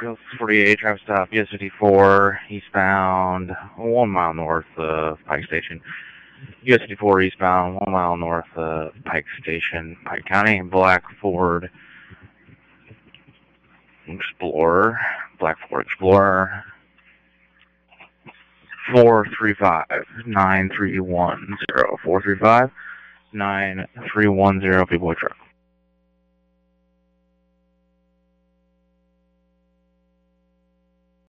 48, traffic stop, US 54, eastbound, 1 mile north of Pike Station. US 54 eastbound, 1 mile north of Pike Station, Pike County. Black Ford Explorer, 435-9310, 435-9310, Big Boy Truck.